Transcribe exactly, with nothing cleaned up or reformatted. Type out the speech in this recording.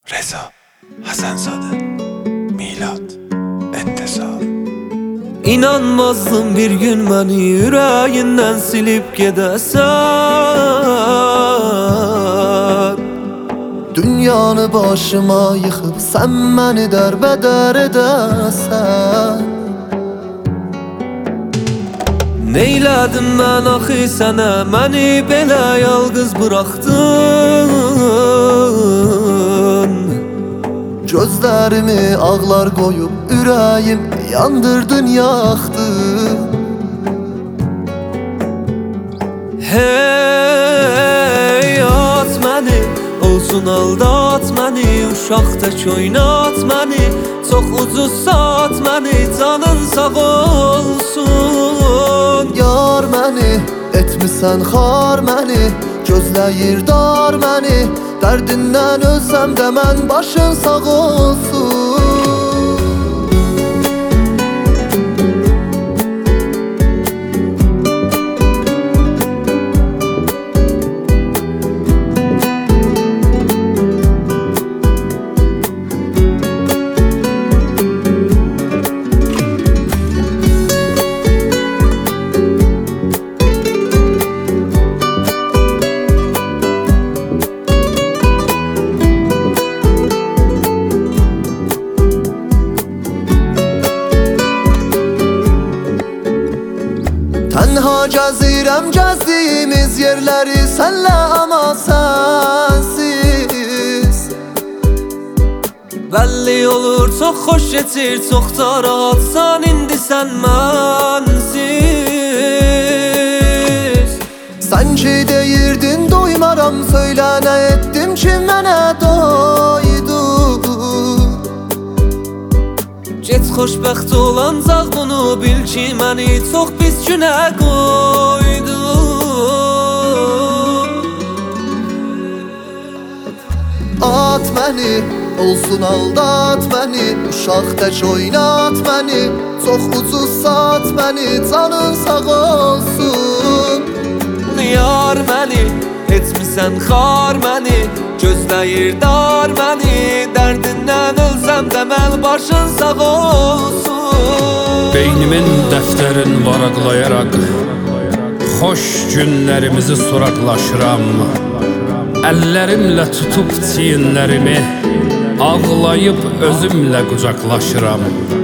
Reza Hasanzadə Milad Ettesal. İnanmazdım bir gün beni yüreğinden silip gidersen. Dünyanı başıma yıkıp sen beni derbeder edersen. Neylədim mən axı sənə, məni belə yalqız bıraxdın. Gözlerimi ağlar koyup yüreğim yandırdın yaktın. Hey at məni, olsun aldat məni, uşaq tək oynat məni, çox ucuz sat məni, canın sağ olsun. Yar məni, etmisən xar məni, gözləyir dar məni, dərdindən ölsəm də mən başın sağ olsun. Tenha gəzirəm gəzdiyimiz yerləri sənlə ama sənsiz. Bəlli olur çox xoş keçir, çox da rahatsan indi sən mənsiz. Sən ki deyirdin doymaram, söylə nə etdim ki mənə doydu. Get xoşbəxt olancaq bunu bil ki, məni çox pis günə qoydu. At məni, olsun aldat məni, uşaq tək oynat məni, çox ucuz sat məni, canın sağ olsun. Yar məni, etmisən xar məni, gözləyir dar məni, dərdindən ölsəm də mən başın sağ olsun. Beynimin dəftərin varaqlayaraq xoş günlərimizi soraqlaşıram. Əllərimlə tutub çiyinlərimi ağlayıb özümlə qucaqlaşıram.